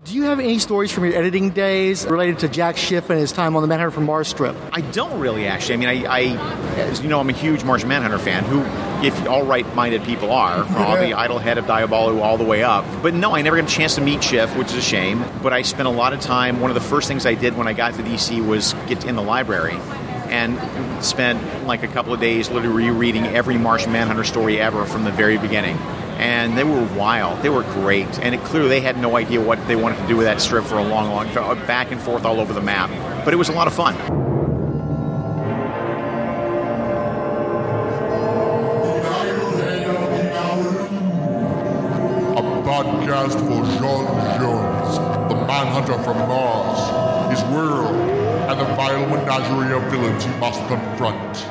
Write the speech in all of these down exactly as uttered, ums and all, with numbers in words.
Do you have any stories from your editing days related to Jack Schiff and his time on the Manhunter from Mars strip? I don't really, actually. I mean, I, I as you know, I'm a huge Martian Manhunter fan, who, if all right-minded people are, from all the idle head of Diabolu all the way up. But no, I never got a chance to meet Schiff, which is a shame. But I spent a lot of time, one of the first things I did when I got to D C was get in the library and spent like a couple of days literally rereading every Martian Manhunter story ever from the very beginning. And they were wild. They were great. And it clearly they had no idea what they wanted to do with that strip for a long, long time, back and forth all over the map. But it was a lot of fun. A podcast for J'onn J'onzz, the Manhunter from Mars, his world, and the vile menagerie of villains he must confront.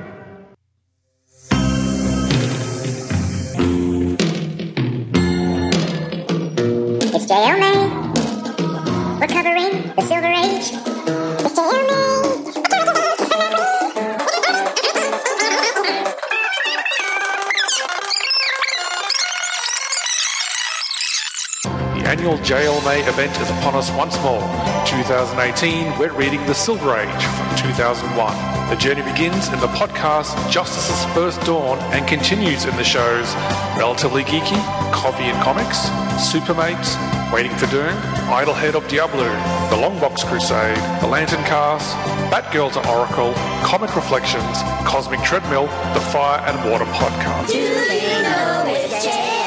It's J L May. We're covering the Silver Age. It's J L May. The annual J L May event is upon us once more. In two thousand eighteen, we're reading The Silver Age from two thousand one. The journey begins in the podcast Justice's First Dawn and continues in the shows Relatively Geeky, Coffee and Comics, Supermates, Waiting for Doom, Idlehead of Diablo, The Longbox Crusade, The Lantern Cast, Batgirl to Oracle, Comic Reflections, Cosmic Treadmill, The Fire and Water Podcast. Do they know it's J L May?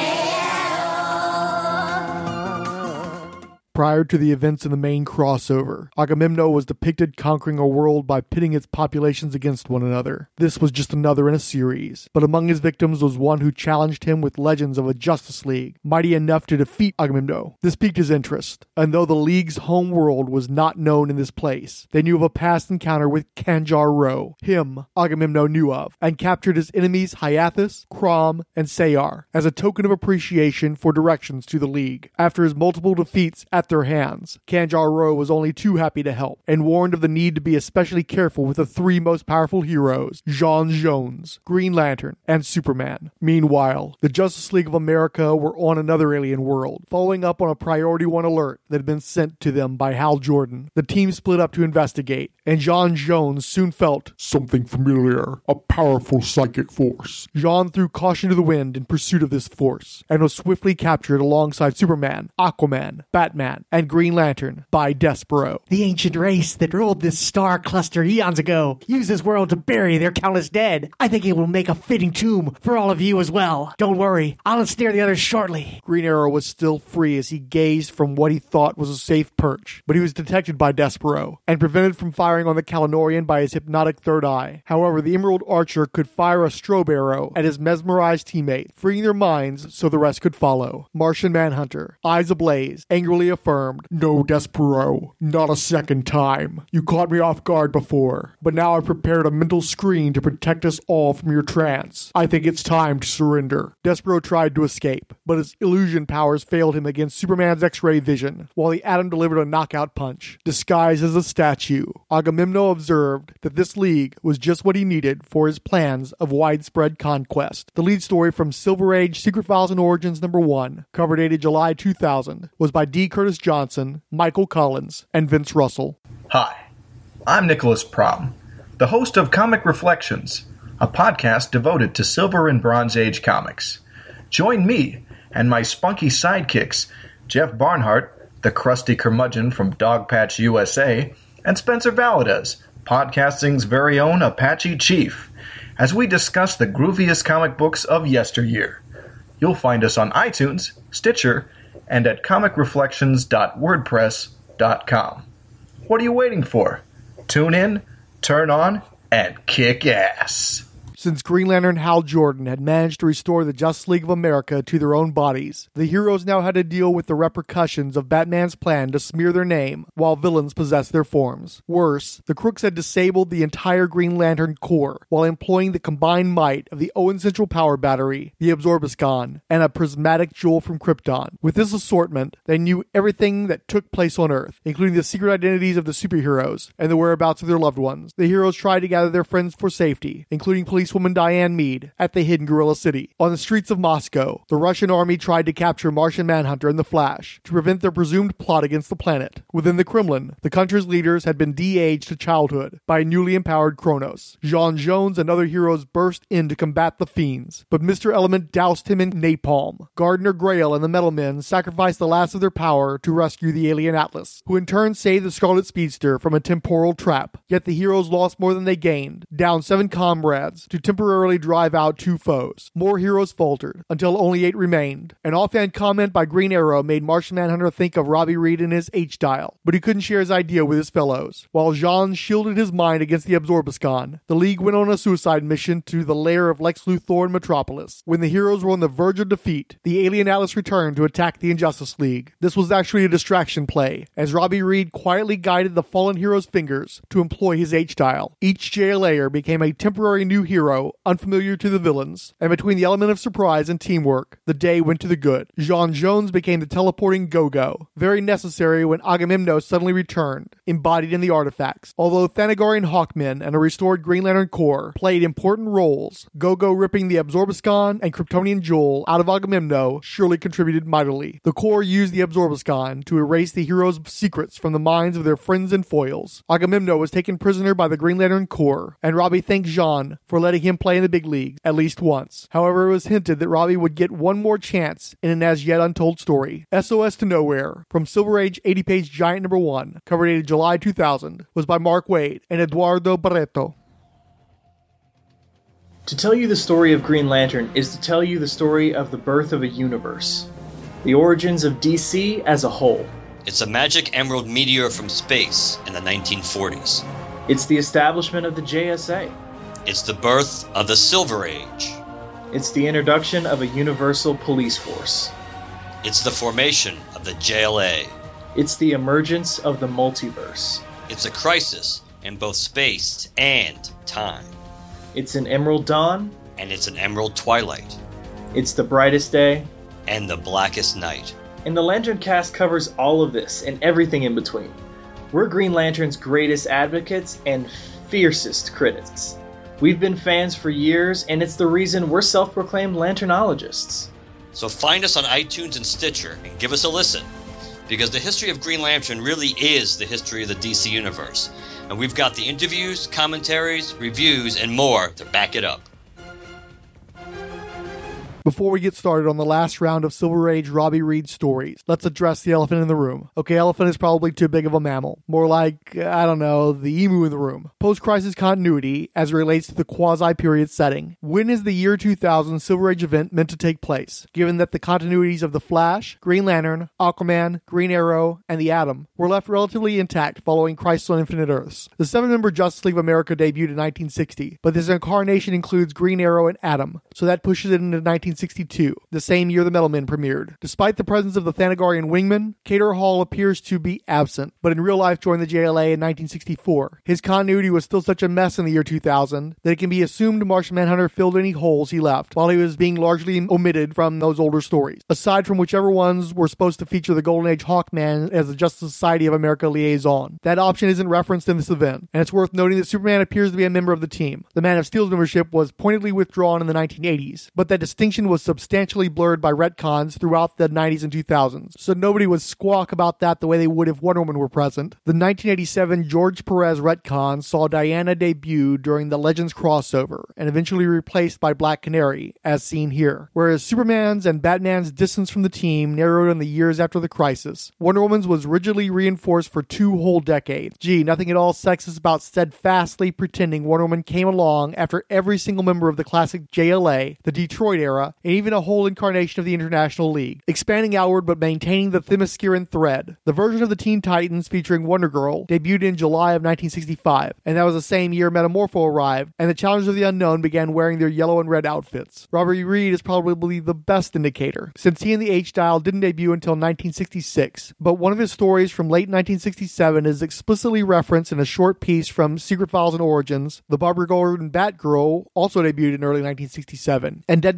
Prior to the events in the main crossover, Agamemnon was depicted conquering a world by pitting its populations against one another. This was just another in a series, but among his victims was one who challenged him with legends of a Justice League, mighty enough to defeat Agamemnon. This piqued his interest, and though the League's home world was not known in this place, they knew of a past encounter with Kanjar-Ro. Him, Agamemnon knew of, and captured his enemies Hyathus, Crom, and Sayar, as a token of appreciation for directions to the League. After his multiple defeats at their hands, Kanjar-Ro was only too happy to help, and warned of the need to be especially careful with the three most powerful heroes, J'onn J'onzz, Green Lantern, and Superman. Meanwhile, the Justice League of America were on another alien world, following up on a Priority One alert that had been sent to them by Hal Jordan. The team split up to investigate, and J'onn J'onzz soon felt something familiar, a powerful psychic force. J'onn threw caution to the wind in pursuit of this force, and was swiftly captured alongside Superman, Aquaman, Batman, and Green Lantern by Despero. The ancient race that ruled this star cluster eons ago used this world to bury their countless dead. I think it will make a fitting tomb for all of you as well. Don't worry, I'll ensnare the others shortly. Green Arrow was still free as he gazed from what he thought was a safe perch, but he was detected by Despero, and prevented from firing on the Kalanorian by his hypnotic third eye. However, the Emerald Archer could fire a strobe arrow at his mesmerized teammate, freeing their minds so the rest could follow. Martian Manhunter, eyes ablaze, angrily affirmed, "No, Despero, not a second time. You caught me off guard before, but now I've prepared a mental screen to protect us all from your trance. I think it's time to surrender." Despero tried to escape, but his illusion powers failed him against Superman's X-ray vision, while the Atom delivered a knockout punch. Disguised as a statue, Agamemnon observed that this league was just what he needed for his plans of widespread conquest. The lead story from Silver Age Secret Files and Origins number one, cover dated July two thousand, was by D. Curtis Johnson, Michael Collins, and Vince Russell. Hi, I'm Nicholas Prom, the host of Comic Reflections, a podcast devoted to Silver and Bronze Age comics. Join me and my spunky sidekicks, Jeff Barnhart, the crusty curmudgeon from Dogpatch U S A, and Spencer Valadez, podcasting's very own Apache Chief, as we discuss the grooviest comic books of yesteryear. You'll find us on iTunes, Stitcher, and at comic reflections dot wordpress dot com. What are you waiting for? Tune in, turn on, and kick ass. Since Green Lantern Hal Jordan had managed to restore the Justice League of America to their own bodies, the heroes now had to deal with the repercussions of Batman's plan to smear their name while villains possessed their forms. Worse, the crooks had disabled the entire Green Lantern Corps while employing the combined might of the Owen Central Power Battery, the Absorbiscon, and a prismatic jewel from Krypton. With this assortment, they knew everything that took place on Earth, including the secret identities of the superheroes and the whereabouts of their loved ones. The heroes tried to gather their friends for safety, including police policewoman Diane Meade at the hidden Gorilla City. On the streets of Moscow, the Russian army tried to capture Martian Manhunter and the Flash to prevent their presumed plot against the planet. Within the Kremlin, the country's leaders had been de-aged to childhood by a newly empowered Kronos. J'onn J'onzz and other heroes burst in to combat the fiends, but Mister Element doused him in napalm. Gardner Grail and the Metal Men sacrificed the last of their power to rescue the alien Atlas, who in turn saved the Scarlet Speedster from a temporal trap. Yet the heroes lost more than they gained, down seven comrades to temporarily drive out two foes. More heroes faltered, until only eight remained. An offhand comment by Green Arrow made Martian Manhunter think of Robbie Reed in his H-Dial, but he couldn't share his idea with his fellows. While J'onn shielded his mind against the Absorbiscon, the League went on a suicide mission to the lair of Lex Luthor in Metropolis. When the heroes were on the verge of defeat, the alien Atlas returned to attack the Injustice League. This was actually a distraction play, as Robbie Reed quietly guided the fallen hero's fingers to employ his H-Dial. Each J L A-er became a temporary new hero, unfamiliar to the villains, and between the element of surprise and teamwork, the day went to the good. J'onn J'onzz became the teleporting Go-Go, very necessary when Agamemnon suddenly returned, embodied in the artifacts. Although Thanagarian Hawkmen and a restored Green Lantern Corps played important roles, Go-Go ripping the Absorbiscon and Kryptonian Jewel out of Agamemnon surely contributed mightily. The Corps used the Absorbiscon to erase the heroes' secrets from the minds of their friends and foils. Agamemnon was taken prisoner by the Green Lantern Corps, and Robbie thanked J'onn for letting him play in the big leagues at least once. However, it was hinted that Robbie would get one more chance in an as yet untold story. S O S to Nowhere, from Silver Age eighty-page Giant number one, cover dated July two thousand, was by Mark Waid and Eduardo Barreto. To tell you the story of Green Lantern is to tell you the story of the birth of a universe, the origins of D C as a whole. It's a magic emerald meteor from space in the nineteen forties. It's the establishment of the J S A. It's the birth of the Silver Age. It's the introduction of a universal police force. It's the formation of the J L A. It's the emergence of the multiverse. It's a crisis in both space and time. It's an emerald dawn. And it's an emerald twilight. It's the brightest day. And the blackest night. And the Lantern Cast covers all of this and everything in between. We're Green Lantern's greatest advocates and fiercest critics. We've been fans for years, and it's the reason we're self-proclaimed Lanternologists. So find us on iTunes and Stitcher and give us a listen, because the history of Green Lantern really is the history of the D C Universe, and we've got the interviews, commentaries, reviews, and more to back it up. Before we get started on the last round of Silver Age Robbie Reed stories, let's address the elephant in the room. Okay, elephant is probably too big of a mammal. More like, I don't know, the emu in the room. Post-crisis continuity as it relates to the quasi-period setting. When is the year two thousand Silver Age event meant to take place, given that the continuities of The Flash, Green Lantern, Aquaman, Green Arrow, and The Atom were left relatively intact following Crisis on Infinite Earths? The seven-member Justice League of America debuted in nineteen sixty, but this incarnation includes Green Arrow and Atom, so that pushes it into nineteen sixty-two, the same year the Metal Men premiered. Despite the presence of the Thanagarian Wingman, Kater Hall appears to be absent, but in real life joined the J L A in nineteen sixty-four. His continuity was still such a mess in the year two thousand that it can be assumed Martian Manhunter filled any holes he left, while he was being largely omitted from those older stories, aside from whichever ones were supposed to feature the Golden Age Hawkman as the Justice Society of America liaison. That option isn't referenced in this event, and it's worth noting that Superman appears to be a member of the team. The Man of Steel's membership was pointedly withdrawn in the nineteen eighties, but that distinction was substantially blurred by retcons throughout the nineties and two thousands, so nobody would squawk about that the way they would if Wonder Woman were present. The nineteen eighty-seven George Perez retcon saw Diana debut during the Legends crossover, and eventually replaced by Black Canary, as seen here. Whereas Superman's and Batman's distance from the team narrowed in the years after the crisis, Wonder Woman's was rigidly reinforced for two whole decades. Gee, nothing at all sexist about steadfastly pretending Wonder Woman came along after every single member of the classic J L A, the Detroit era, and even a whole incarnation of the International League, expanding outward but maintaining the Themysciran thread. The version of the Teen Titans featuring Wonder Girl debuted in July of nineteen sixty-five, and that was the same year Metamorpho arrived, and the Challengers of the Unknown began wearing their yellow and red outfits. Robbie Reed is probably the best indicator, since he and the H-Dial didn't debut until nineteen sixty-six, but one of his stories from late nineteen sixty-seven is explicitly referenced in a short piece from Secret Files and Origins. The Barbara Gordon Batgirl also debuted in early nineteen sixty-seven, and Deadman arrived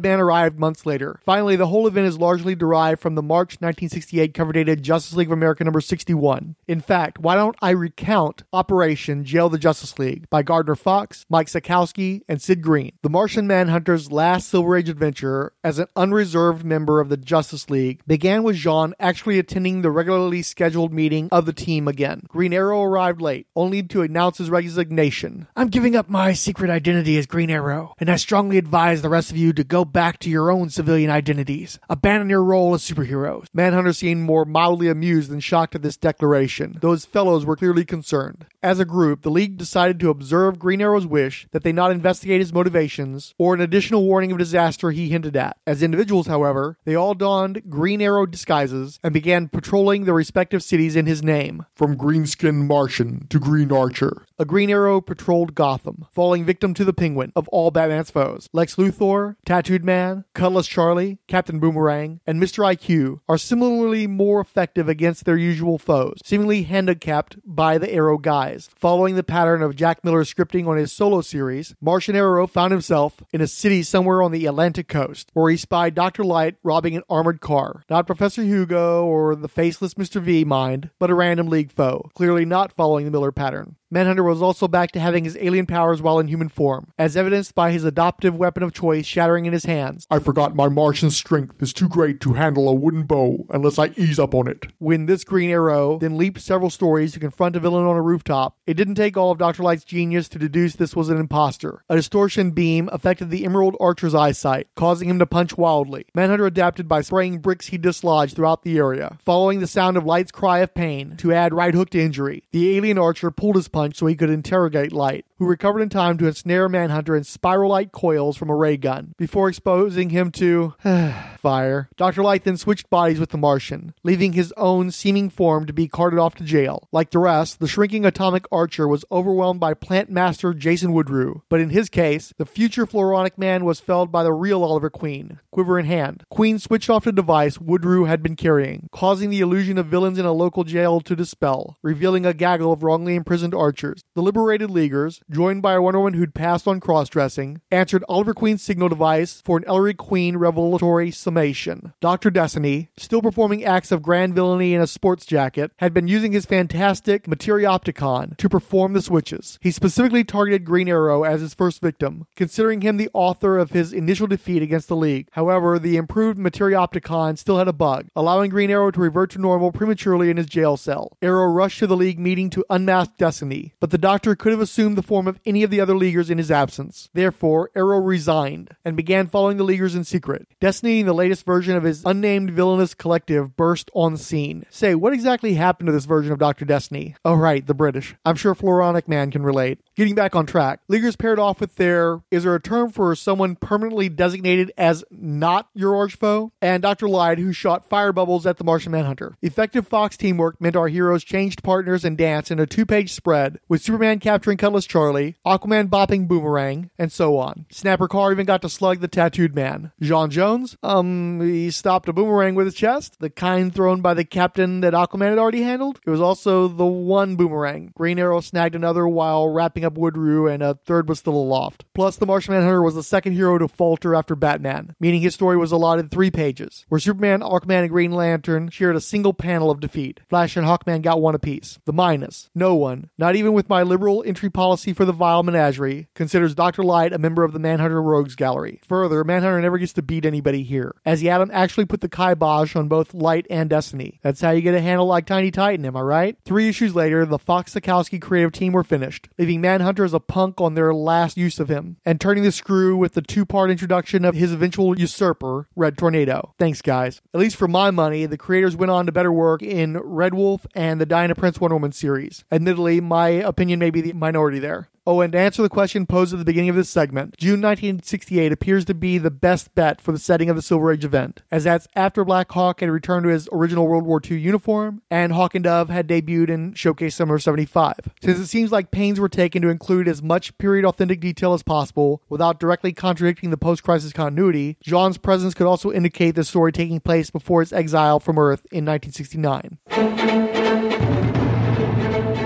five months later. Finally, the whole event is largely derived from the March nineteen sixty-eight cover dated Justice League of America number sixty-one. In fact, why don't I recount Operation Jail the Justice League by Gardner Fox, Mike Sekowsky, and Sid Green, the Martian Manhunter's last Silver Age adventure as an unreserved member of the Justice League, began with Jean actually attending the regularly scheduled meeting of the team again. Green Arrow arrived late, only to announce his resignation. I'm giving up my secret identity as Green Arrow, and I strongly advise the rest of you to go back to your own civilian identities. Abandon your role as superheroes. Manhunter seemed more mildly amused than shocked at this declaration, though his fellows were clearly concerned. As a group, the League decided to observe Green Arrow's wish that they not investigate his motivations or an additional warning of disaster he hinted at. As individuals, however, they all donned Green Arrow disguises and began patrolling their respective cities in his name. From Green-Skinned Martian to Green Archer. A Green Arrow patrolled Gotham, falling victim to the Penguin of all Batman's foes. Lex Luthor, Tattooed Man, Cutlass Charlie, Captain Boomerang, and Mister I Q are similarly more effective against their usual foes, seemingly handicapped by the Arrow guise. Following the pattern of Jack Miller's scripting on his solo series, Martian Arrow found himself in a city somewhere on the Atlantic coast, where he spied Doctor Light robbing an armored car. Not Professor Hugo or the faceless Mister V, mind, but a random League foe, clearly not following the Miller pattern. Manhunter was also back to having his alien powers while in human form, as evidenced by his adoptive weapon of choice shattering in his hands. I forgot my Martian strength is too great to handle a wooden bow unless I ease up on it. When this Green Arrow then leaped several stories to confront a villain on a rooftop, it didn't take all of Doctor Light's genius to deduce this was an imposter. A distortion beam affected the Emerald Archer's eyesight, causing him to punch wildly. Manhunter adapted by spraying bricks he dislodged throughout the area, following the sound of Light's cry of pain to add right hook to injury. The alien Archer pulled his punch so he could interrogate Light, who recovered in time to ensnare Manhunter in spiral light coils from a ray gun, before exposing him to fire. Doctor Light then switched bodies with the Martian, leaving his own seeming form to be carted off to jail. Like the rest, the shrinking atomic Archer was overwhelmed by plant master Jason Woodrue, but in his case, the future Floronic Man was felled by the real Oliver Queen, quiver in hand. Queen switched off the device Woodrue had been carrying, causing the illusion of villains in a local jail to dispel, revealing a gaggle of wrongly imprisoned Archers. The liberated Leaguers, joined by a Wonder Woman who'd passed on cross-dressing, answered Oliver Queen's signal device for an Ellery Queen revelatory summation. Doctor Destiny, still performing acts of grand villainy in a sports jacket, had been using his fantastic Materiopticon to perform the switches. He specifically targeted Green Arrow as his first victim, considering him the author of his initial defeat against the League. However, the improved Materiopticon still had a bug, allowing Green Arrow to revert to normal prematurely in his jail cell. Arrow rushed to the League meeting to unmask Destiny, but the Doctor could have assumed the form of any of the other Leaguers in his absence. Therefore, Arrow resigned and began following the Leaguers in secret. Destiny, the latest version of his unnamed villainous collective, burst on the scene. Say, what exactly happened to this version of Doctor Destiny? Oh right, the British. I'm sure Floronic Man can relate. Getting back on track, Leaguers paired off with their, is there a term for someone permanently designated as not your arch foe? And Doctor Light, who shot fire bubbles at the Martian Manhunter. Effective Fox teamwork meant our heroes changed partners and danced in a two-page spread, with Superman capturing Cutlass Charlie, Aquaman bopping Boomerang, and so on. Snapper Carr even got to slug the Tattooed Man. J'onn J'onzz, um, he stopped a boomerang with his chest, the kind thrown by the captain that Aquaman had already handled. It was also the one boomerang. Green Arrow snagged another while wrapping up Woodrue, and a third was still aloft. Plus, the Martian Manhunter was the second hero to falter after Batman, meaning his story was allotted three pages, where Superman, Aquaman, and Green Lantern shared a single panel of defeat. Flash and Hawkman got one apiece. The minus. No one, not even with my liberal entry policy for the Vile Menagerie, considers Doctor Light a member of the Manhunter Rogues Gallery. Further, Manhunter never gets to beat anybody here, as the Atom actually put the kibosh on both Light and Destiny. That's how you get a handle like Tiny Titan, am I right? Three issues later, the Fox-Sekowsky creative team were finished, leaving Manhunter as a punk on their last use of him, and turning the screw with the two-part introduction of his eventual usurper, Red Tornado. Thanks, guys. At least for my money, the creators went on to better work in Red Wolf and the Diana Prince Wonder Woman series. Admittedly, my opinion may be the minority there. Oh, and to answer the question posed at the beginning of this segment, June nineteen sixty-eight appears to be the best bet for the setting of the Silver Age event, as that's after Black Hawk had returned to his original World War Two uniform, and Hawk and Dove had debuted in Showcase Summer seventy-five. Since it seems like pains were taken to include as much period-authentic detail as possible, without directly contradicting the post-crisis continuity, J'onn's presence could also indicate the story taking place before his exile from Earth in nineteen sixty-nine.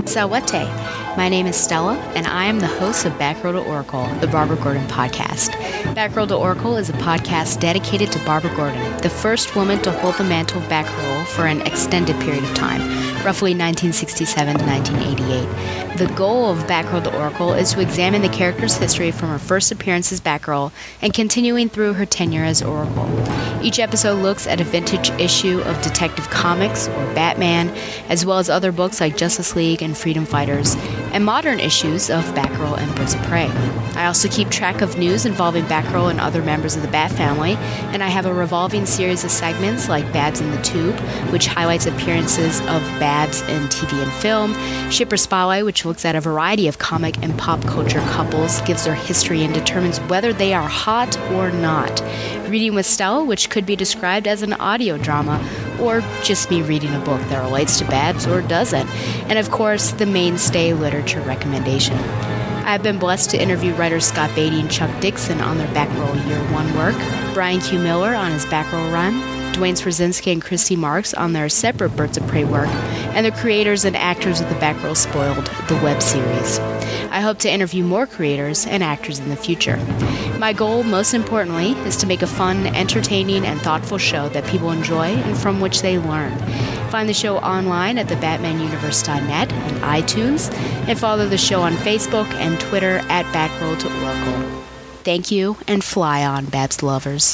Sawate. My name is Stella, and I am the host of Backrow to Oracle, the Barbara Gordon podcast. Backrow to Oracle is a podcast dedicated to Barbara Gordon, the first woman to hold the mantle of Backrow for an extended period of time, roughly nineteen sixty-seven to nineteen eighty-eight. The goal of Backrow to Oracle is to examine the character's history from her first appearance as Batgirl and continuing through her tenure as Oracle. Each episode looks at a vintage issue of Detective Comics or Batman, as well as other books like Justice League and Freedom Fighters, and modern issues of Batgirl and Birds of Prey. I also keep track of news involving Batgirl and other members of the Bat family, and I have a revolving series of segments like Babs in the Tube, which highlights appearances of Babs in T V and film, Shipper Spotlight, which looks at a variety of comic and pop culture couples, gives their history, and determines whether they are hot or not. Reading with Stella, which could be described as an audio drama, or just me reading a book that relates to Babs or doesn't. And of course, the mainstay literature recommendation. I have been blessed to interview writers Scott Beatty and Chuck Dixon on their Batgirl Year One work, Brian Q. Miller on his Batgirl run, Dwayne Swarzynski and Christy Marks on their separate Birds of Prey work, and the creators and actors of the Batgirl Spoiled, the web series. I hope to interview more creators and actors in the future. My goal, most importantly, is to make a fun, entertaining, and thoughtful show that people enjoy and from which they learn. Find the show online at the batman universe dot net and iTunes, and follow the show on Facebook and Twitter at Backrow to Oracle. Thank you, and fly on, Babs lovers.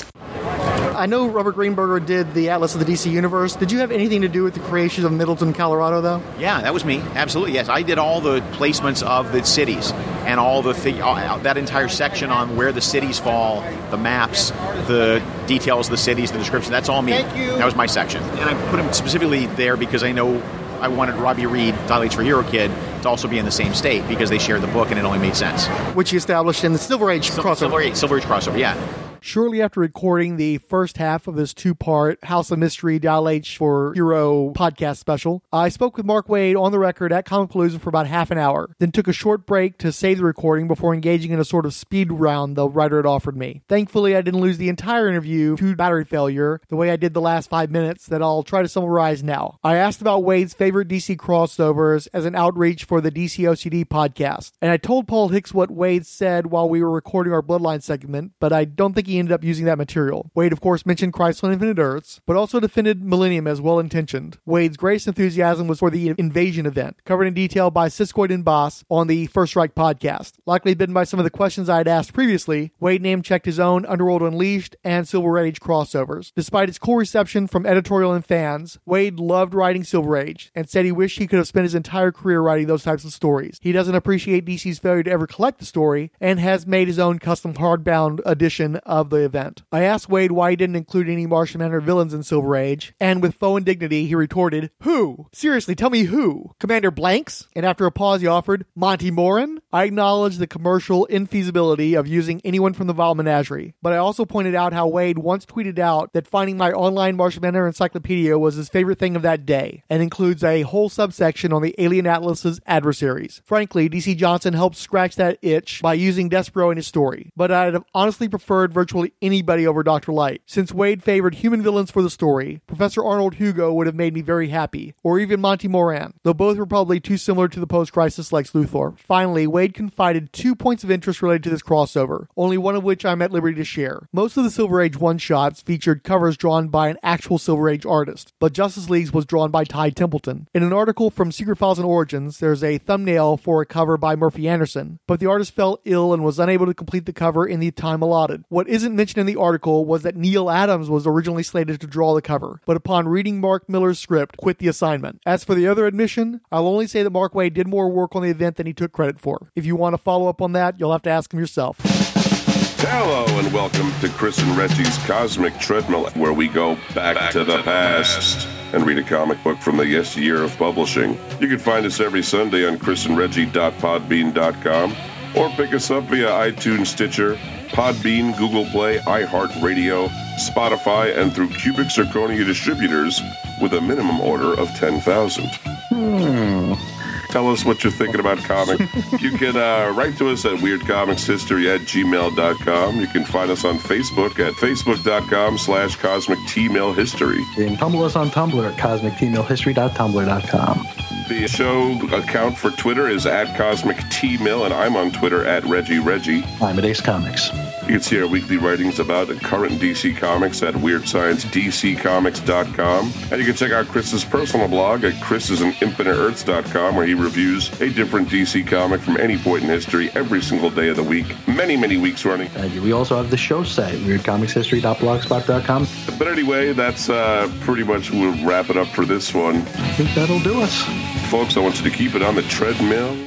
I know Robert Greenberger did the Atlas of the D C Universe. Did you have anything to do with the creation of Middleton, Colorado, though? Yeah, that was me. Absolutely, yes. I did all the placements of the cities and all the th- uh, that entire section on where the cities fall, the maps, the details of the cities, the description. That's all me. Thank you. That was my section. And I put them specifically there because I know I wanted Robbie Reed, Dilates for Hero Kid, to also be in the same state because they shared the book and it only made sense. Which you established in the Silver Age Sil- crossover. Silver Age, Silver Age crossover, yeah. Shortly after recording the first half of this two-part House of Mystery Dial H for Hero podcast special, I spoke with Mark Waid on the record at Comicpalooza for about half an hour, then took a short break to save the recording before engaging in a sort of speed round the writer had offered me. Thankfully, I didn't lose the entire interview to battery failure the way I did the last five minutes that I'll try to summarize now. I asked about Waid's favorite D C crossovers as an outreach for the D C O C D podcast, and I told Paul Hicks what Waid said while we were recording our Bloodline segment, but I don't think he ended up using that material. Waid, of course, mentioned Chrysler and Infinite Earths, but also defended Millennium as well-intentioned. Waid's greatest enthusiasm was for the Invasion event, covered in detail by Siskoid and Boss on the First Strike podcast. Likely bitten by some of the questions I had asked previously, Waid name-checked his own Underworld Unleashed and Silver Age crossovers. Despite its cool reception from editorial and fans, Waid loved writing Silver Age and said he wished he could have spent his entire career writing those types of stories. He doesn't appreciate D C's failure to ever collect the story and has made his own custom hardbound edition of the event. I asked Waid why he didn't include any Martian Manhunter villains in Silver Age, and with faux indignity, he retorted, "Who? Seriously, tell me who? Commander Blanks?" And after a pause, he offered, "Monty Morin?" I acknowledged the commercial infeasibility of using anyone from the Vile Menagerie, but I also pointed out how Waid once tweeted out that finding my online Martian Manhunter encyclopedia was his favorite thing of that day, and includes a whole subsection on the Alien Atlas's adversaries. Frankly, D C Johnson helped scratch that itch by using Despero in his story, but I'd have honestly preferred virtually anybody over Doctor Light. Since Waid favored human villains for the story, Professor Arnold Hugo would have made me very happy, or even Monty Moran, though both were probably too similar to the post-crisis Lex Luthor. Finally, Waid confided two points of interest related to this crossover, only one of which I'm at liberty to share. Most of the Silver Age one-shots featured covers drawn by an actual Silver Age artist, but Justice League's was drawn by Ty Templeton. In an article from Secret Files and Origins, there's a thumbnail for a cover by Murphy Anderson, but the artist fell ill and was unable to complete the cover in the time allotted. What isn't mentioned in the article was that Neil Adams was originally slated to draw the cover, but upon reading Mark Miller's script, quit the assignment. As for the other admission, I'll only say that Mark Waid did more work on the event than he took credit for. If you want to follow up on that, you'll have to ask him yourself. Hello and welcome to Chris and Reggie's Cosmic Treadmill, where we go back, back to, the, to the past, past and read a comic book from the yesteryear of publishing. You can find us every Sunday on chris and reggie dot podbean dot com or pick us up via iTunes, Stitcher, Podbean, Google Play, iHeartRadio, Spotify, and through Cubic Zirconia distributors with a minimum order of ten thousand. Hmm. Tell us what you're thinking about comic. You can uh, write to us at weirdcomicshistory at gmail dot com. You can find us on Facebook at facebook dot com slash cosmic t mail history. You can tumble us on Tumblr at cosmic t mail history dot tumblr dot com. The show account for Twitter is at Cosmic T Mill, and I'm on Twitter at Reggie Reggie. I'm at Ace Comics. You can see our weekly writings about current D C Comics at weird science d c comics dot com. And you can check out Chris's personal blog at chris's and infinite earths dot com, where he reviews a different D C comic from any point in history every single day of the week, many, many weeks running. And we also have the show site, weird comics history dot blogspot dot com. But anyway, that's uh, pretty much we'll wrap it up for this one. I think that'll do us. Folks, I want you to keep it on the treadmill.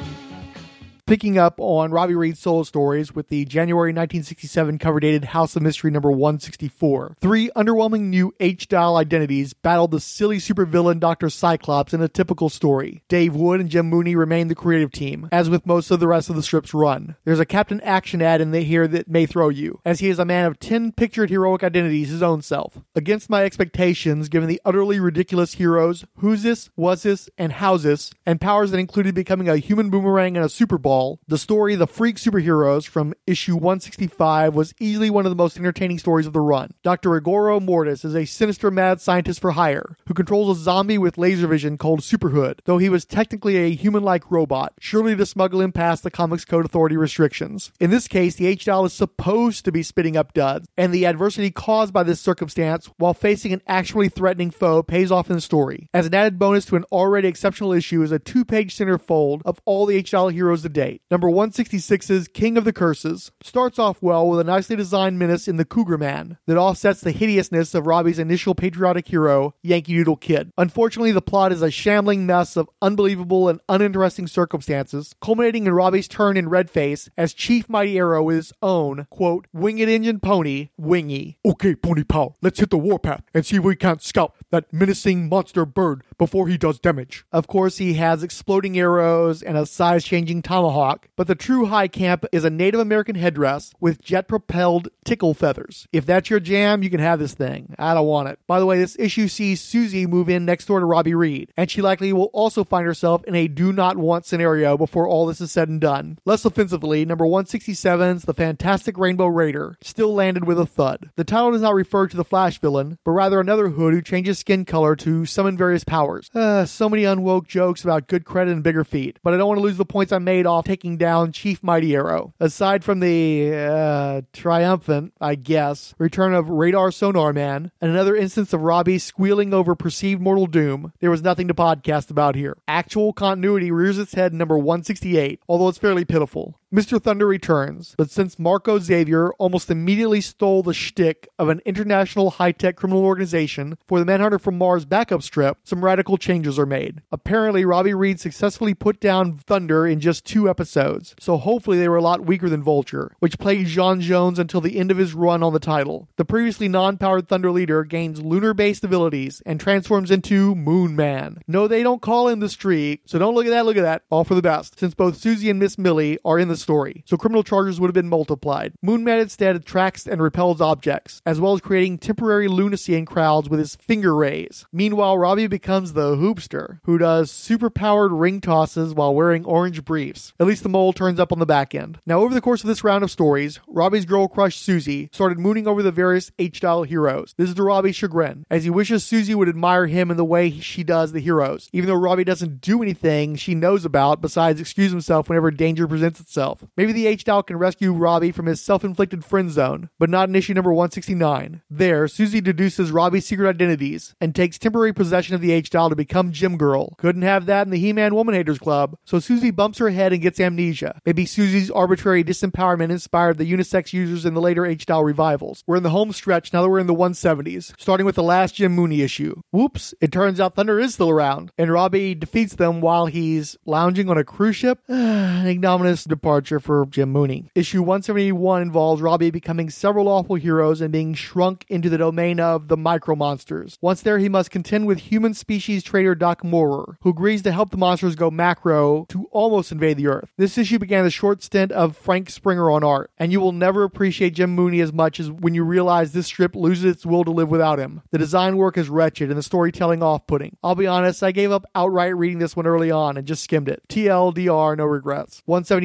Picking up on Robbie Reed's solo stories with the January nineteen sixty-seven cover dated House of Mystery number one sixty-four. Three underwhelming new H-style identities battled the silly supervillain Doctor Cyclops in a typical story. Dave Wood and Jim Mooney remain the creative team, as with most of the rest of the strip's run. There's a Captain Action ad in the here that may throw you, as he is a man of ten pictured heroic identities his own self. Against my expectations, given the utterly ridiculous heroes Who's This, Was This, and How's This, and powers that included becoming a human boomerang and a super ball, the story The Freak Superheroes from issue one sixty-five was easily one of the most entertaining stories of the run. Doctor Igoro Mortis is a sinister mad scientist for hire who controls a zombie with laser vision called Superhood, though he was technically a human-like robot, surely to smuggle him past the Comics Code Authority restrictions. In this case, the H-Dial is supposed to be spitting up duds, and the adversity caused by this circumstance while facing an actually threatening foe pays off in the story. As an added bonus to an already exceptional issue is a two-page centerfold of all the H-Dial heroes to date. Number one sixty-six's King of the Curses starts off well with a nicely designed menace in the Cougar Man that offsets the hideousness of Robbie's initial patriotic hero, Yankee Doodle Kid. Unfortunately, the plot is a shambling mess of unbelievable and uninteresting circumstances, culminating in Robbie's turn in red face as Chief Mighty Arrow with his own, quote, winged engine pony, Wingy. Okay, Pony Pal, let's hit the warpath and see if we can't scalp that menacing monster bird before he does damage. Of course, he has exploding arrows and a size-changing tomahawk, but the true high camp is a Native American headdress with jet-propelled tickle feathers. If that's your jam, you can have this thing. I don't want it. By the way, this issue sees Susie move in next door to Robbie Reed, and she likely will also find herself in a do-not-want scenario before all this is said and done. Less offensively, number one sixty-seven's The Fantastic Rainbow Raider still landed with a thud. The title does not refer to the Flash villain, but rather another hood who changes skin color to summon various powers. Uh, so many unwoke jokes about good credit and bigger feet, but I don't want to lose the points I made off taking down Chief Mighty Arrow. Aside from the uh, triumphant, I guess, return of Radar Sonar Man and another instance of Robbie squealing over perceived mortal doom, there was nothing to podcast about here. Actual continuity rears its head in number one sixty-eight, although it's fairly pitiful. Mister Thunder returns, but since Marco Xavier almost immediately stole the shtick of an international high-tech criminal organization for the Manhunter from Mars backup strip, some radical changes are made. Apparently, Robbie Reed successfully put down Thunder in just two episodes, so hopefully they were a lot weaker than Vulture, which plagued John Jones until the end of his run on the title. The previously non-powered Thunder leader gains lunar-based abilities and transforms into Moon Man. No, they don't call him the Streak, so don't look at that, look at that. All for the best, since both Susie and Miss Millie are in the story, so criminal charges would have been multiplied. Moonman instead attracts and repels objects, as well as creating temporary lunacy in crowds with his finger rays. Meanwhile, Robbie becomes the Hoopster, who does super-powered ring tosses while wearing orange briefs. At least the mole turns up on the back end. Now, over the course of this round of stories, Robbie's girl crush Susie started mooning over the various H-style heroes. This is to Robbie's chagrin, as he wishes Susie would admire him in the way she does the heroes, even though Robbie doesn't do anything she knows about besides excuse himself whenever danger presents itself. Maybe the H-Dial can rescue Robbie from his self-inflicted friend zone, but not in issue number one sixty-nine. There, Susie deduces Robbie's secret identities and takes temporary possession of the H-Dial to become Gym Girl. Couldn't have that in the He-Man Woman Haters Club, so Susie bumps her head and gets amnesia. Maybe Susie's arbitrary disempowerment inspired the unisex users in the later H-Dial revivals. We're in the home stretch now that we're in the one seventies, starting with the last Jim Mooney issue. Whoops, it turns out Thunder is still around, and Robbie defeats them while he's lounging on a cruise ship. An ignominious departure for Jim Mooney. Issue one seventy-one involves Robbie becoming several awful heroes and being shrunk into the domain of the micro monsters. Once there, he must contend with human species trader Doc Moorer, who agrees to help the monsters go macro to almost invade the Earth. This issue began the short stint of Frank Springer on art, and you will never appreciate Jim Mooney as much as when you realize this strip loses its will to live without him. The design work is wretched and the storytelling off-putting. I'll be honest, I gave up outright reading this one early on and just skimmed it. T L D R, no regrets. one seventy-two's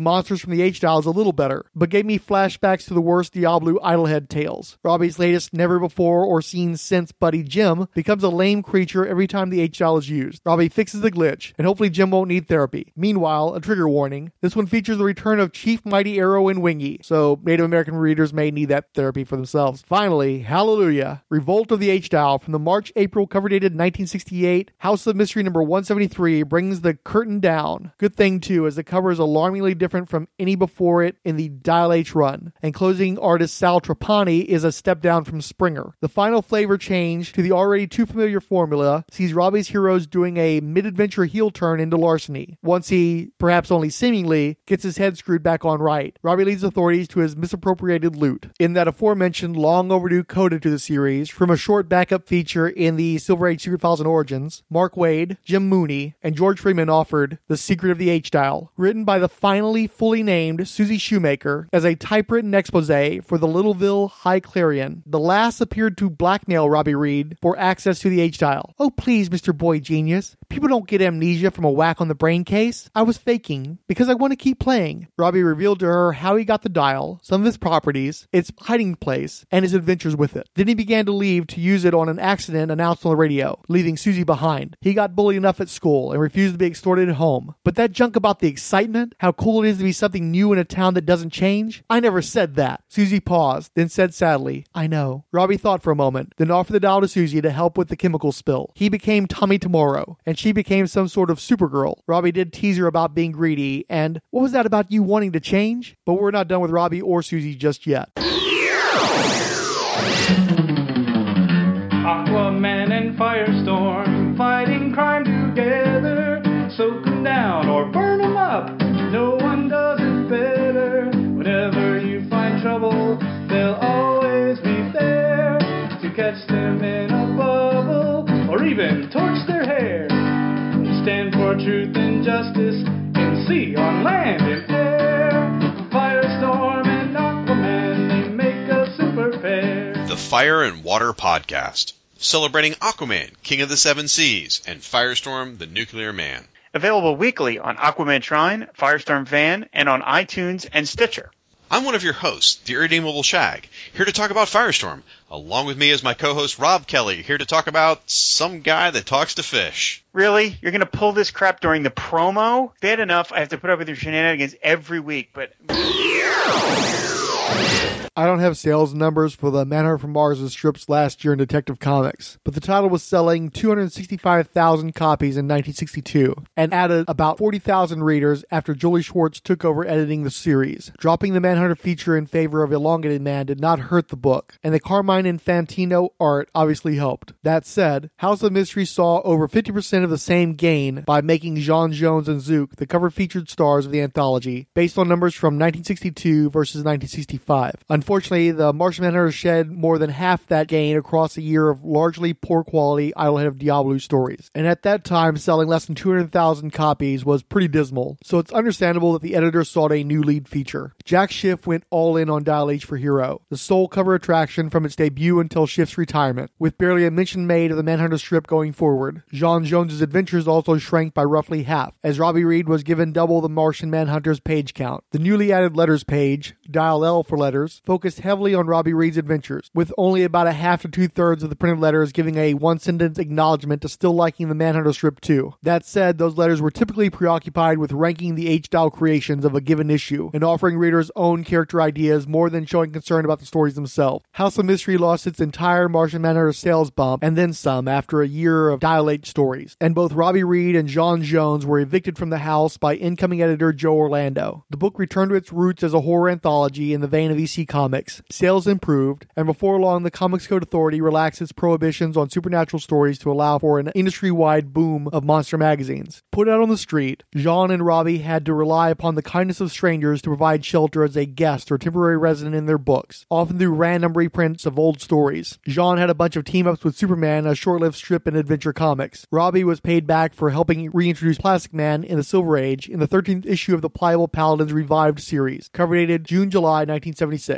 monsters from the H-Dial is a little better, but gave me flashbacks to the worst Diablo Idlehead tales. Robbie's latest never-before or seen-since buddy Jim becomes a lame creature every time the H-Dial is used. Robbie fixes the glitch, and hopefully Jim won't need therapy. Meanwhile, a trigger warning, this one features the return of Chief Mighty Arrow and Wingy, so Native American readers may need that therapy for themselves. Finally, hallelujah, Revolt of the H-Dial from the March-April cover dated nineteen sixty-eight, House of Mystery number one seventy-three brings the curtain down. Good thing, too, as the cover is alarmingly different from any before it in the Dial H run, and closing artist Sal Trapani is a step down from Springer. The final flavor change to the already too familiar formula sees Robbie's heroes doing a mid-adventure heel turn into larceny. Once he, perhaps only seemingly, gets his head screwed back on right, Robbie leads authorities to his misappropriated loot. In that aforementioned long overdue coda to the series, from a short backup feature in the Silver Age Secret Files and Origins, Mark Waid, Jim Mooney, and George Freeman offered The Secret of the H-Dial, written by the finally fully named Susie Shoemaker as a typewritten expose for the Littleville High Clarion. The last appeared to blackmail Robbie Reed for access to the H-Dial. Oh please, Mister Boy Genius. People don't get amnesia from a whack on the brain case. I was faking because I want to keep playing. Robbie revealed to her how he got the dial, some of his properties, its hiding place, and his adventures with it. Then he began to leave to use it on an accident announced on the radio, leaving Susie behind. He got bullied enough at school and refused to be extorted at home. But that junk about the excitement, how cool it is to be something new in a town that doesn't change, I never said that. Susie paused, then said sadly, I know. Robbie thought for a moment, then offered the dial to Susie to help with the chemical spill. He became Tommy Tomorrow, and she became some sort of Supergirl. Robbie did tease her about being greedy, and what was that about you wanting to change? But we're not done with Robbie or Susie just yet. Aquaman and Firestorm fighting crime together. Soak 'em down or burn 'em up. No one does it better. Whenever you find trouble, they'll always be there to catch them in a bubble or even torch their hair. They stand for truth and justice in sea, on land, and air. Firestorm and Aquaman, they make a super pair. The Fire and Water Podcast, celebrating Aquaman, King of the Seven Seas, and Firestorm, the Nuclear Man. Available weekly on Aquaman Shrine, Firestorm Van, and on iTunes and Stitcher. I'm one of your hosts, the Irredeemable Shag, here to talk about Firestorm. Along with me is my co-host Rob Kelly, here to talk about some guy that talks to fish. Really? You're going to pull this crap during the promo? Bad enough I have to put up with your shenanigans every week, but... I don't have sales numbers for the Manhunter from Mars' strips last year in Detective Comics, but the title was selling two hundred sixty-five thousand copies in nineteen sixty-two and added about forty thousand readers after Julie Schwartz took over editing the series. Dropping the Manhunter feature in favor of Elongated Man did not hurt the book, and the Carmine Infantino art obviously helped. That said, House of Mystery saw over fifty percent of the same gain by making J'onn J'onzz and Zook the cover featured stars of the anthology, based on numbers from nineteen sixty-two versus nineteen sixty-five. Unfortunately, the Martian Manhunter shed more than half that gain across a year of largely poor quality Idlehead of Diablo stories. And at that time, selling less than two hundred thousand copies was pretty dismal, so it's understandable that the editor sought a new lead feature. Jack Schiff went all in on Dial H for Hero, the sole cover attraction from its debut until Schiff's retirement, with barely a mention made of the Manhunter strip going forward. J'onn J'onz's adventures also shrank by roughly half, as Robbie Reed was given double the Martian Manhunter's page count. The newly added letters page, Dial L for letters, focused heavily on Robbie Reed's adventures, with only about a half to two-thirds of the printed letters giving a one-sentence acknowledgement to still liking the Manhunter strip too. That said, those letters were typically preoccupied with ranking the H-Dial creations of a given issue and offering readers own character ideas more than showing concern about the stories themselves. House of Mystery lost its entire Martian Manhunter sales bump and then some after a year of Dial H stories, and both Robbie Reed and J'onn J'onzz were evicted from the house by incoming editor Joe Orlando. The book returned to its roots as a horror anthology in the vein of E C Comics. Sales improved, and before long the Comics Code Authority relaxed its prohibitions on supernatural stories to allow for an industry-wide boom of monster magazines. Put out on the street, J'onn and Robbie had to rely upon the kindness of strangers to provide shelter as a guest or temporary resident in their books, often through random reprints of old stories. J'onn had a bunch of team-ups with Superman, a short-lived strip in Adventure Comics. Robbie was paid back for helping reintroduce Plastic Man in the Silver Age in the thirteenth issue of the Pliable Paladins Revived series, cover dated June-July nineteen seventy-six.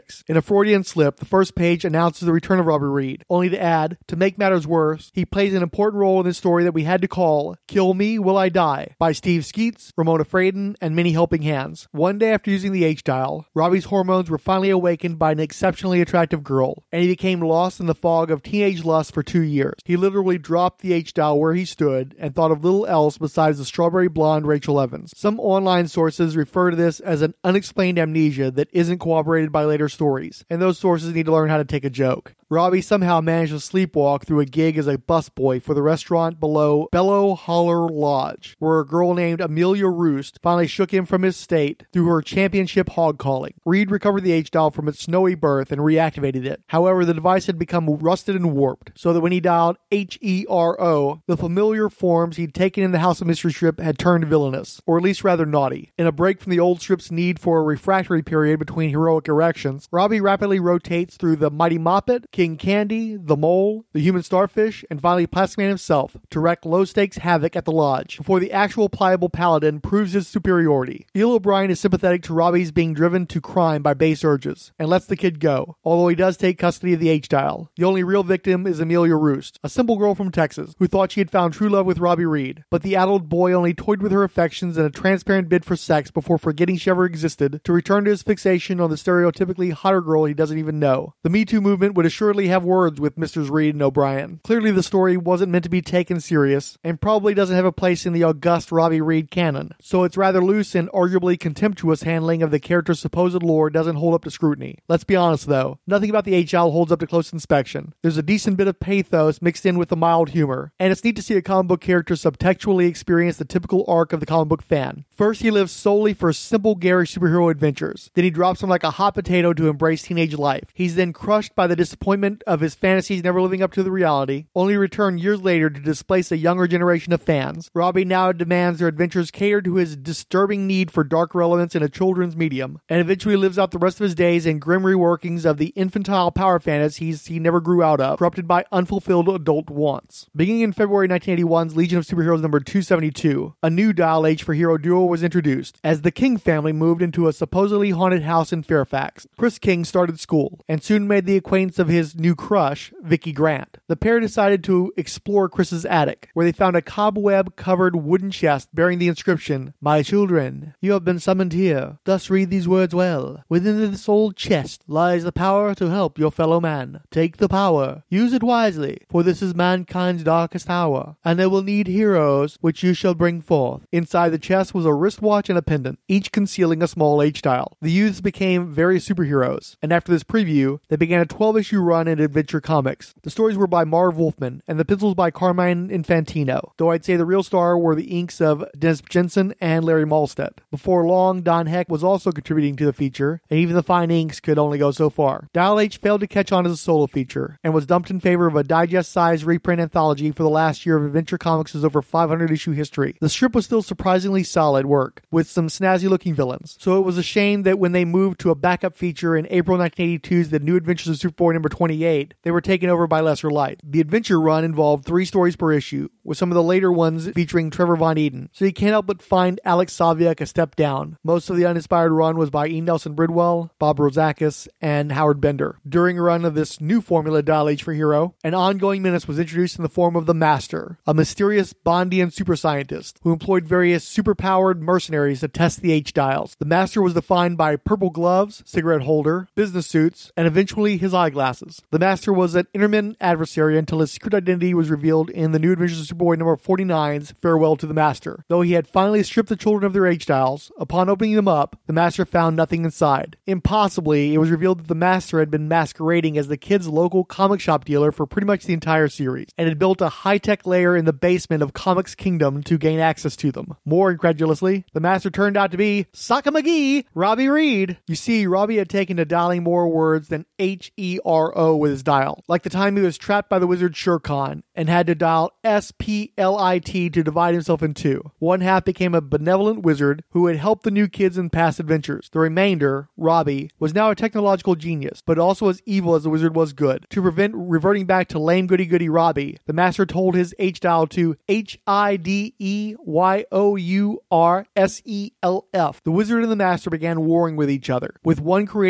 Comics. In a Freudian slip, the first page announces the return of Robbie Reed, only to add, to make matters worse, he plays an important role in this story that we had to call Kill Me, Will I Die, by Steve Skeets, Ramona Fraden, and many helping hands. One day after using the H-Dial, Robbie's hormones were finally awakened by an exceptionally attractive girl, and he became lost in the fog of teenage lust for two years. He literally dropped the H-Dial where he stood and thought of little else besides the strawberry blonde Rachel Evans. Some online sources refer to this as an unexplained amnesia that isn't corroborated by later stories, and those sources need to learn how to take a joke. Robbie somehow managed to sleepwalk through a gig as a busboy for the restaurant below Bellow Holler Lodge, where a girl named Amelia Roost finally shook him from his state through her championship hog calling. Reed recovered the H-Dial from its snowy berth and reactivated it. However, the device had become rusted and warped, so that when he dialed H E R O, the familiar forms he'd taken in the House of Mystery strip had turned villainous, or at least rather naughty. In a break from the old strip's need for a refractory period between heroic erections, Robbie rapidly rotates through the Mighty Moppet, King Candy, the Mole, the Human Starfish, and finally Plastic Man himself to wreak low-stakes havoc at the lodge, before the actual pliable paladin proves his superiority. Eel O'Brien is sympathetic to Robbie's being driven to crime by base urges, and lets the kid go, although he does take custody of the H-Dial. The only real victim is Amelia Roost, a simple girl from Texas, who thought she had found true love with Robbie Reed, but the adult boy only toyed with her affections in a transparent bid for sex before forgetting she ever existed, to return to his fixation on the stereotypically hotter girl he doesn't even know. The Me Too movement would assuredly have words with Misters Reed and O'Brien. Clearly the story wasn't meant to be taken serious, and probably doesn't have a place in the august Robbie Reed canon, so its rather loose and arguably contemptuous handling of the character's supposed lore doesn't hold up to scrutiny. Let's be honest though, nothing about the H-Dial holds up to close inspection. There's a decent bit of pathos mixed in with the mild humor, and it's neat to see a comic book character subtextually experience the typical arc of the comic book fan. First, he lives solely for simple garish superhero adventures. Then he drops him like a hot potato to embrace teenage life. He's then crushed by the disappointment of his fantasies never living up to the reality, only to return years later to displace a younger generation of fans. Robbie now demands their adventures cater to his disturbing need for dark relevance in a children's medium, and eventually lives out the rest of his days in grim reworkings of the infantile power fantasies he never grew out of, corrupted by unfulfilled adult wants. Beginning in February nineteen eighty-one's Legion of Superheroes number two seventy-two, a new Dial H for Hero duo was introduced, as the King family moved into a supposedly haunted house in Fairfax. Chris King started school, and soon made the acquaintance of his new crush, Vicky Grant. The pair decided to explore Chris's attic, where they found a cobweb-covered wooden chest bearing the inscription, "My children, you have been summoned here. Thus read these words well. Within this old chest lies the power to help your fellow man. Take the power. Use it wisely, for this is mankind's darkest hour, and they will need heroes which you shall bring forth." Inside the chest was a wristwatch and a pendant, each concealing a small H-Dial. The youths became various superheroes, and after this preview, they began a twelve-issue run in Adventure Comics. The stories were by Marv Wolfman, and the pencils by Carmine Infantino, though I'd say the real star were the inks of Dennis Jensen and Larry Malstead. Before long, Don Heck was also contributing to the feature, and even the fine inks could only go so far. Dial H failed to catch on as a solo feature, and was dumped in favor of a digest-sized reprint anthology for the last year of Adventure Comics' over five hundred issue history. The strip was still surprisingly solid work, with some snazzy-looking villains, so it was a shame that when they moved to a backup feature in April nineteen eighty-two's The New Adventures of Superboy number twenty-eight, they were taken over by lesser light. The adventure run involved three stories per issue, with some of the later ones featuring Trevor Von Eden, so you can't help but find Alex Saviuk a step down. Most of the uninspired run was by E. Nelson Bridwell, Bob Rozakis, and Howard Bender. During a run of this new formula Dial H for Hero, an ongoing menace was introduced in the form of the Master, a mysterious Bondian super scientist who employed various superpowered mercenaries to test the H-Dials. The Master was defined by purple gloves, cigarette holder, business suits, and eventually his eyeglasses. The Master was an intermittent adversary until his secret identity was revealed in the New Adventures of Superboy number forty-nine's Farewell to the Master. Though he had finally stripped the children of their H-Dials, upon opening them up, the Master found nothing inside. Impossibly, it was revealed that the Master had been masquerading as the kid's local comic shop dealer for pretty much the entire series, and had built a high-tech lair in the basement of Comics Kingdom to gain access to them. More incredulously, the Master turned out to be Sokka McGee, Robbie Reed. You see, Robbie had taken to dialing more words than H E R O with his dial, like the time he was trapped by the wizard Shere Khan and had to dial S P L I T to divide himself in two. One half became a benevolent wizard who had helped the new kids in past adventures. The remainder, Robbie, was now a technological genius, but also as evil as the wizard was good. To prevent reverting back to lame goody-goody Robbie, the Master told his H-Dial to H I D E Y O U R S E L F. The wizard and the Master began warring with each other, with one creating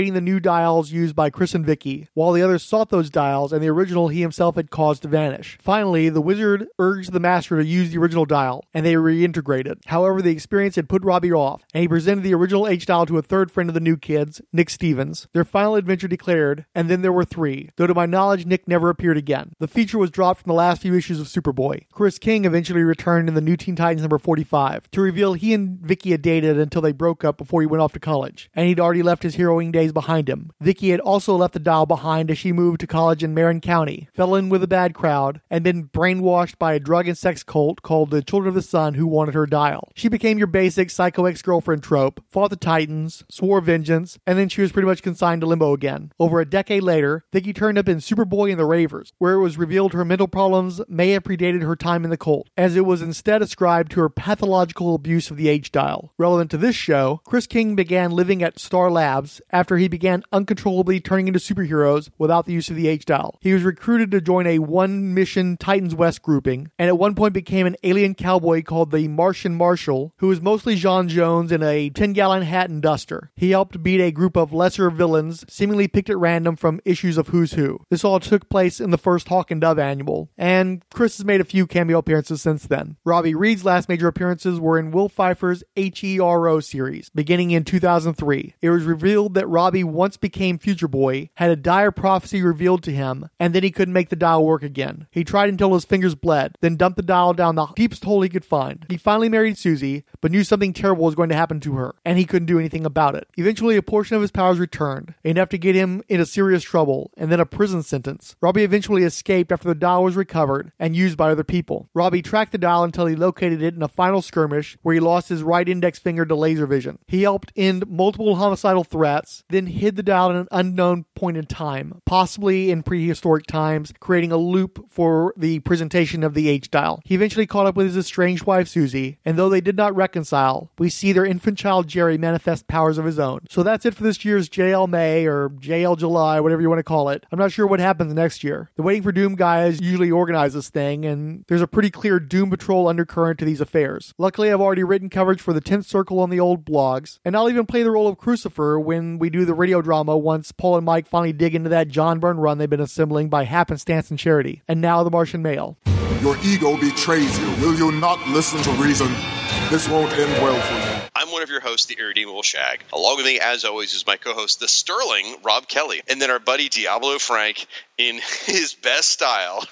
hiding the new dials used by Chris and Vicky, while the others sought those dials and the original he himself had caused to vanish. Finally, the wizard urged the master to use the original dial, and they reintegrated. However, the experience had put Robbie off, and he presented the original H-dial to a third friend of the new kids, Nick Stevens. Their final adventure declared, and then there were three, though to my knowledge Nick never appeared again. The feature was dropped from the last few issues of Superboy. Chris King eventually returned in the New Teen Titans number forty-five to reveal he and Vicky had dated until they broke up before he went off to college, and he'd already left his heroing days behind him. Vicky had also left the dial behind as she moved to college in Marin County, fell in with a bad crowd, and been brainwashed by a drug and sex cult called the Children of the Sun who wanted her dial. She became your basic psycho ex-girlfriend trope, fought the Titans, swore vengeance, and then she was pretty much consigned to limbo again. Over a decade later, Vicky turned up in Superboy and the Ravers, where it was revealed her mental problems may have predated her time in the cult, as it was instead ascribed to her pathological abuse of the H-dial. Relevant to this show, Chris King began living at Star Labs after he began uncontrollably turning into superheroes without the use of the H-dial. He was recruited to join a one-mission Titans West grouping, and at one point became an alien cowboy called the Martian Marshal, who was mostly John Jones in a ten-gallon hat and duster. He helped beat a group of lesser villains, seemingly picked at random from issues of Who's Who. This all took place in the first Hawk and Dove annual, and Chris has made a few cameo appearances since then. Robbie Reed's last major appearances were in Will Pfeiffer's H E R O series, beginning in two thousand three. It was revealed that Robbie once became Future Boy, had a dire prophecy revealed to him, and then he couldn't make the dial work again. He tried until his fingers bled, then dumped the dial down the deepest hole he could find. He finally married Susie, but knew something terrible was going to happen to her, and he couldn't do anything about it. Eventually, a portion of his powers returned, enough to get him into serious trouble, and then a prison sentence. Robbie eventually escaped after the dial was recovered and used by other people. Robbie tracked the dial until he located it in a final skirmish where he lost his right index finger to laser vision. He helped end multiple homicidal threats, then hid the dial in an unknown point in time, possibly in prehistoric times, creating a loop for the presentation of the H-dial. He eventually caught up with his estranged wife Susie, and though they did not reconcile, we see their infant child Jerry manifest powers of his own. So that's it for this year's J L May, or J L July, whatever you want to call it. I'm not sure what happens next year. The Waiting for Doom guys usually organize this thing, and there's a pretty clear Doom Patrol undercurrent to these affairs. Luckily, I've already written coverage for the tenth Circle on the old blogs, and I'll even play the role of Crucifer when we do the radio drama once Paul and Mike finally dig into that John Byrne run they've been assembling by happenstance and charity. And now the Martian Mail. Your ego betrays you. Will you not listen to reason? This won't end well for you. I'm one of your hosts, the Irredeemable Shag. Along with me, as always, is my co-host, the sterling Rob Kelly. And then our buddy Diablo Frank, in his best style,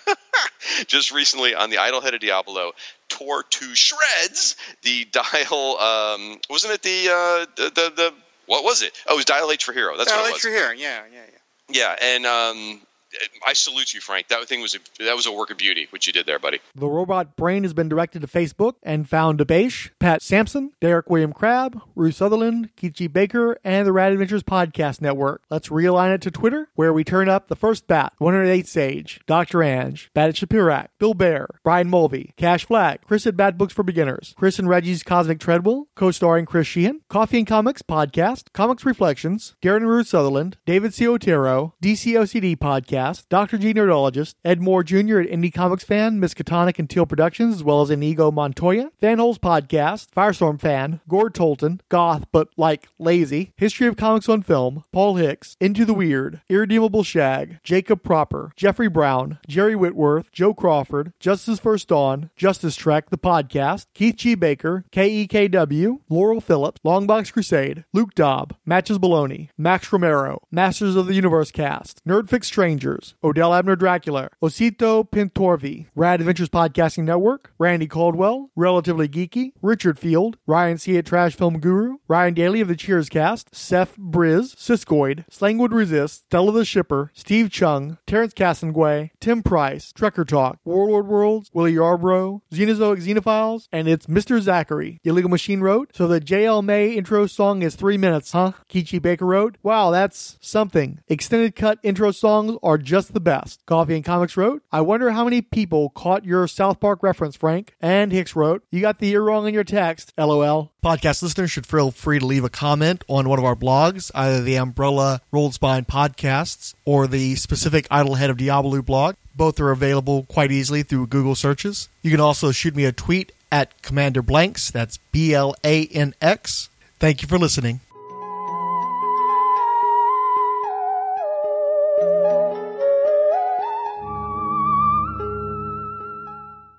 just recently on the Idle Head of Diablo, tore to shreds the dial, um, wasn't it the, uh, the, the, the, what was it? Oh, it was Dial H for Hero. That's Dial what it H was. for Hero, yeah, yeah, yeah. Yeah, and um, I salute you, Frank. That thing was a, that was a work of beauty, what you did there, buddy. The Robot Brain has been directed to Facebook and found DeBaish, Pat Sampson, Derek William Crabb, Ruth Sutherland, Keith G. Baker, and the Rad Adventures Podcast Network. Let's realign it to Twitter, where we turn up the first Bat, one oh eight Sage, Doctor Ange, Bat at Shapirak, Bill Bear, Brian Mulvey, Cash Flag, Chris at Bat Books for Beginners, Chris and Reggie's Cosmic Treadmill, co-starring Chris Sheehan, Coffee and Comics Podcast, Comics Reflections, Darren and Ruth Sutherland, David C. Otero, D C O C D Podcast, Doctor G. Nerdologist, Ed Moore Junior at Indie Comics Fan, Miskatonic and Teal Productions, as well as Inigo Montoya, Fanholes Podcast, Firestorm Fan, Gord Tolton, Goth but like lazy, History of Comics on Film, Paul Hicks, Into the Weird, Irredeemable Shag, Jacob Proper, Jeffrey Brown, Jerry Whitworth, Joe Crawford, Justice First Dawn, Justice Trek, the podcast, Keith G. Baker, K E K W, Laurel Phillips, Longbox Crusade, Luke Dobb, Matches Baloney, Max Romero, Masters of the Universe Cast, Nerdfix Strangers, Odell Abner Dracula, Osito Pintorvi, Rad Adventures Podcasting Network, Randy Caldwell, Relatively Geeky, Richard Field, Ryan C. at Trash Film Guru, Ryan Daly of the Cheers Cast, Seth Briz, Siskoid, Slangwood Resist, Stella the Shipper, Steve Chung, Terrence Cassenguay, Tim Price, Trekker Talk, Warlord Worlds, Willie Yarbrough, Xenozoic Xenophiles, and it's Mister Zachary. Illegal Machine wrote, so the J L May intro song is three minutes, huh? Kichi Baker wrote, wow, that's something. Extended cut intro songs are just the best. Coffee and Comics wrote, I wonder how many people caught your South Park reference, Frank. And Hicks wrote, you got the year wrong in your text, LOL. Podcast listeners should feel free to leave a comment on one of our blogs, either the Umbrella Rolled Spine Podcasts or the specific Idle Head of Diablo blog. Both are available quite easily through Google searches. You can also shoot me a tweet at Commander Blanks, that's B L A N X. Thank you for listening.